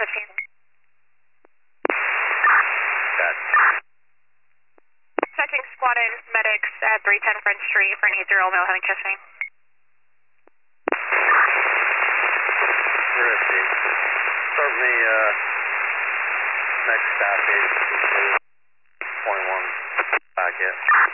15. Got Touching squad and medics at 310 French Street for an 80 male having chest pain. Terrific. Start me next stop is 21 packet.